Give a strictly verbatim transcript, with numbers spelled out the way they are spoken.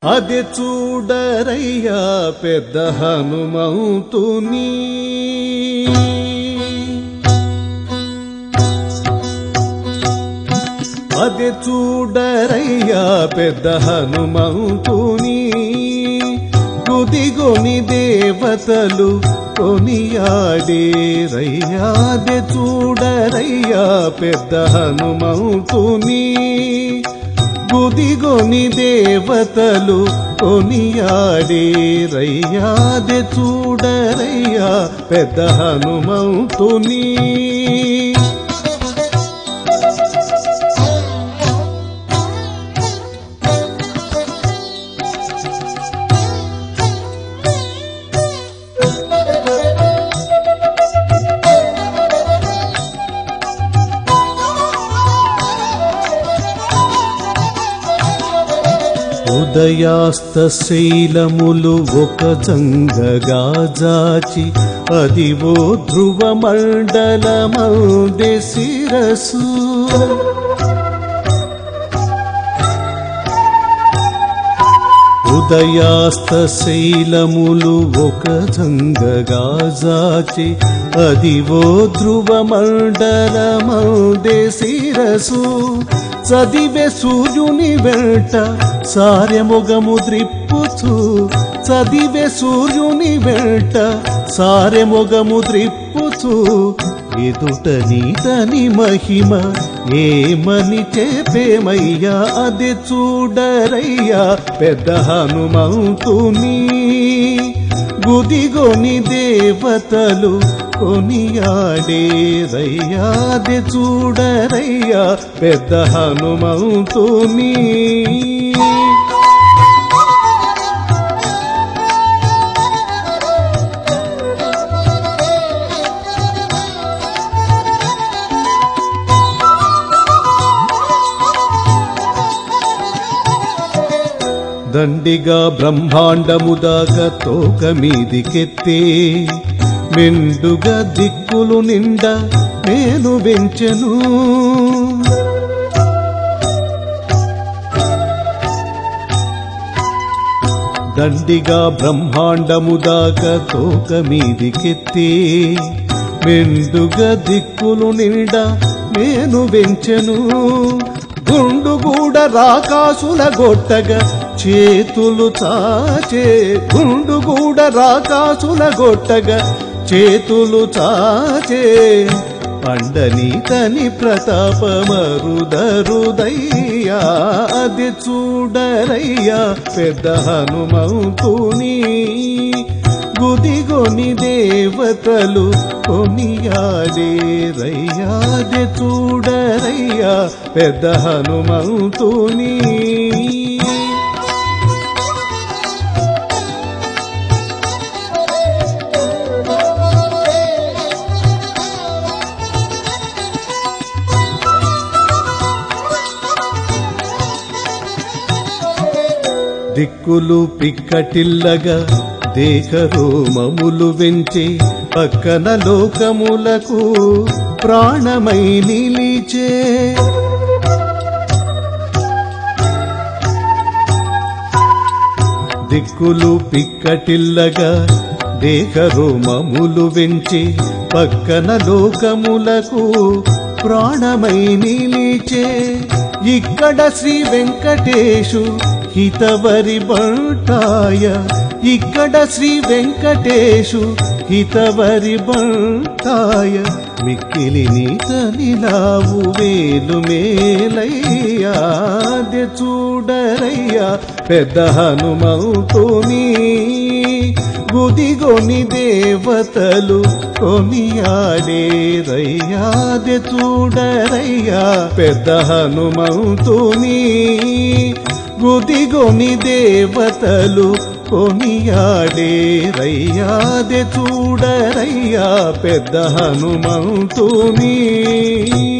అదే చూడరయ్యా పెద్ద హనుమంతుని. అదే చూడరయ్యా పెద్ద హనుమంతుని. గుదిగొని దేవతలు కొనియాడేరయ్యా. అదే చూడరయ్యా పెద్ద హనుమంతుని. గుదిగొని దేవతలు కొనియాడేరయ్యా. అదే చూడరయ్యా పెద్ద హనుమంతుని. ఉదయాస్త శైలములు ఒక జంగగా జాచి అదివో ధ్రువ మండలమందే శిరసు. ఉదయాస్త శైలములు ఒక జంగగా జాచి అదివో ధ్రువ మండలమందే శిరసు. చదివే సూర్యుని వెంట సారెమొగము ద్రిప్పుచు. చదివే సూర్యుని వెంట సారెమొగము ద్రిప్పుచు. ఎదుట నీతని మహిమ ఏమని చెప్పేమయ్యా. అదే చూడరయ్యా పెద్ద హనుమంతుని. గుదిగొని దేవతలు కొనియాడేరయ్యా. అదే చూడరయ్యా పెద్ద హనుమంతుని. దండిగా బ్రహ్మాండము దాకా తోక మీదికెత్తే. మెండుగా దిక్కులు నిండా నేను వెంచెను. దండిగా బ్రహ్మాండము దాకా తోక మీదికెత్తే. మెండుగా దిక్కులు నిండా నేను వెంచెను. గుండుగూడ రాకాసుల గొట్టగా చేతులు చాచే. గుండుగూడ రాకాసుల గొట్టగా చేతులు చాచే. పండని తని ప్రతాపమరుదరుదయ్యా. అది చూడరయ్యా పెద్ద హనుమంతుని. గుదిగొని దేవతలు కొనియాడేరయ్యా. అది చూడరయ్యా పెద్ద హనుమంతుని. దిక్కులు పిక్కటిల్లగా దేహరోమములు వెంచి పక్కన లోకములకు ప్రాణమై నిలిచే. దిక్కులు పిక్కటిల్లగా దేహరోమములు వెంచి పక్కన లోకములకు ప్రాణమై నిలిచే. ఇక్కడ శ్రీ వెంకటేశు హితవరి బంటాయ. ఇక్కడ శ్రీ వెంకటేశు హితవరి బంటాయ. మిక్కిలి నీతనిలావు వేలు మేలయ్యా. అదే చూడరయ్యా పెద్ద హనుమంతుని. గుదిగొని దేవతలు కొనియాడేరయ్యా. అదే చూడరయ్యా పెద్ద హనుమంతుని. గుదిగొని దేవతలు కొనియాడేరయ్యా. అదే చూడరయ్యా పెద్ద హనుమంతుని.